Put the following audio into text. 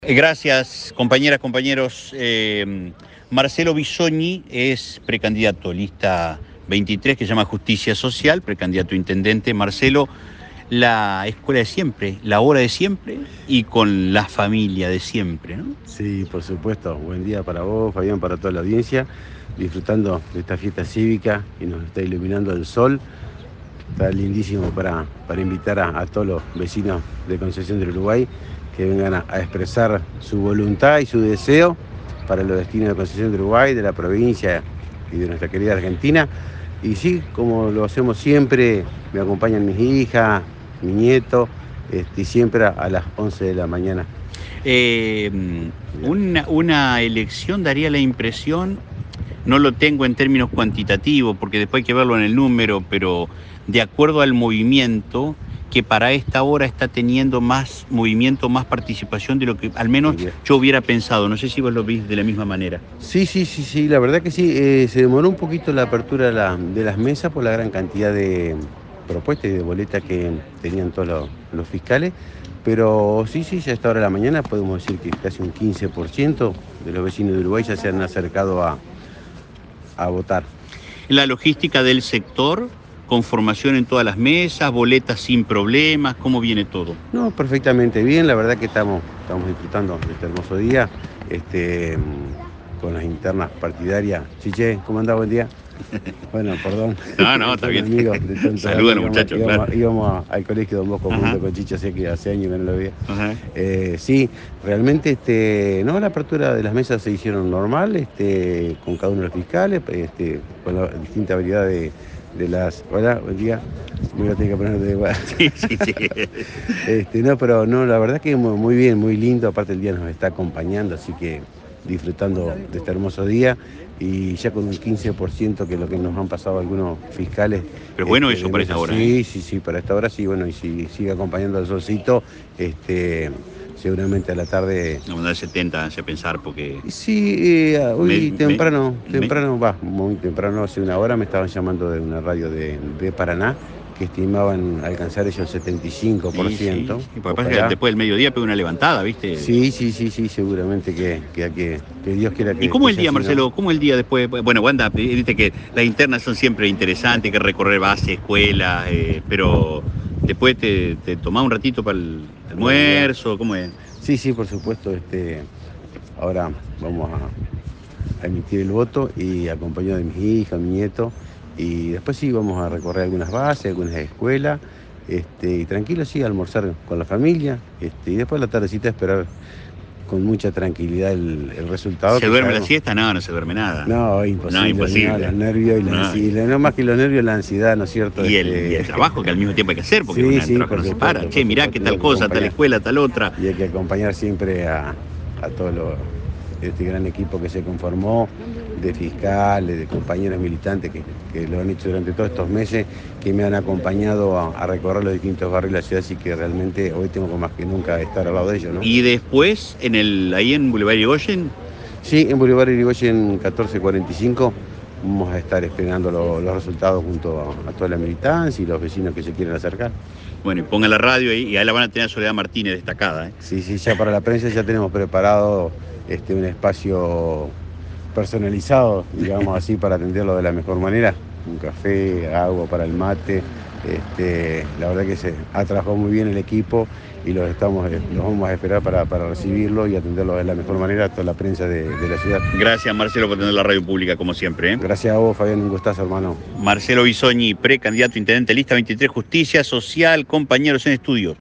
Gracias, compañeras, compañeros. Marcelo Bisogni es precandidato, lista 23, que se llama Justicia Social, precandidato a intendente. Marcelo, la escuela de siempre, la hora de siempre y con la familia de siempre, ¿no? Sí, por supuesto. Buen día para vos, Fabián, para toda la audiencia. Disfrutando de esta fiesta cívica y nos está iluminando el sol. Está lindísimo para invitar a todos los vecinos de Concepción del Uruguay que vengan a expresar su voluntad y su deseo para los destinos de Concepción del Uruguay, de la provincia y de nuestra querida Argentina. Y sí, como lo hacemos siempre, me acompañan mis hijas, mi nieto, y siempre a las 11 de la mañana. Una elección daría la impresión, no lo tengo en términos cuantitativos, porque después hay que verlo en el número, pero de acuerdo al movimiento, que para esta hora está teniendo más movimiento, más participación de lo que al menos yo hubiera pensado. No sé si vos lo viste de la misma manera. Sí, la verdad que sí. Se demoró un poquito la apertura de las mesas por la gran cantidad de propuestas y de boletas que tenían todos los fiscales. Pero sí, ya a esta hora de la mañana podemos decir que casi un 15% de los vecinos de Uruguay ya se han acercado a votar. La logística del sector, conformación en todas las mesas, boletas sin problemas, ¿cómo viene todo? No, perfectamente bien, la verdad que estamos disfrutando de este hermoso día, con las internas partidarias. Chiche, ¿cómo andás? Buen día. Bueno, perdón. No, está bien. Saludos a los muchachos, claro. Íbamos al colegio Don Bosco junto con Chiche, sé que hace años que no lo veía. Sí, realmente la apertura de las mesas se hicieron normal, con cada uno de los fiscales, con la distinta variedad de las... Hola, buen día. Me voy a tener que poner de igual. Sí. Pero la verdad que muy bien, muy lindo. Aparte el día nos está acompañando, así que disfrutando de este hermoso día y ya con un 15% que es lo que nos han pasado algunos fiscales. Pero bueno, eso para esta hora. Sí, para esta hora sí, bueno, y si sigue acompañando al solcito, seguramente a la tarde... Vamos a dar 70, hace pensar, porque... Sí, hoy muy temprano, hace una hora me estaban llamando de una radio de Paraná, que estimaban alcanzar ellos el 75%. Sí. Pasa que después del mediodía pega una levantada, ¿viste? Sí, seguramente que Dios quiera que... ¿Y cómo el día, así, Marcelo? ¿no? ¿Cómo el día después? Bueno, Wanda, viste que las internas son siempre interesantes, que recorrer base, escuela, pero después te tomás un ratito para el almuerzo, ¿cómo es? Sí, por supuesto. Ahora vamos a emitir el voto y acompañado de mis hijas, mi nieto. Y después sí vamos a recorrer algunas bases, algunas escuelas, y tranquilo sí, almorzar con la familia, y después la tardecita esperar con mucha tranquilidad el resultado. ¿Se duerme la siesta? No se duerme nada. No, imposible. No, imposible. Los nervios y la ansiedad, no más que los nervios, la ansiedad, ¿no es cierto? Y el trabajo que al mismo tiempo hay que hacer, porque trabajo no se para. Che, mirá que tal cosa, tal escuela, tal otra. Y hay que acompañar siempre a todo este gran equipo que se conformó, de fiscales, de compañeros militantes que lo han hecho durante todos estos meses, que me han acompañado a recorrer los distintos barrios de la ciudad, así que realmente hoy tengo más que nunca estar al lado de ellos, ¿no? ¿Y después, ahí en Boulevard Irigoyen? Sí, en Boulevard Irigoyen 1445 vamos a estar esperando los resultados junto a toda la militancia y los vecinos que se quieren acercar. Bueno, y pongan la radio ahí, y ahí la van a tener a Soledad Martínez destacada, ¿eh? Sí, ya para la prensa ya tenemos preparado un espacio personalizado, digamos así, para atenderlo de la mejor manera. Un café, agua para el mate. La verdad que se ha trabajado muy bien el equipo y los vamos a esperar para recibirlo y atenderlo de la mejor manera a toda la prensa de la ciudad. Gracias, Marcelo, por tener la radio pública, como siempre, ¿eh? Gracias a vos, Fabián, un gustazo, hermano. Marcelo Bisogni, precandidato a intendente, lista 23, Justicia Social, compañeros en estudio.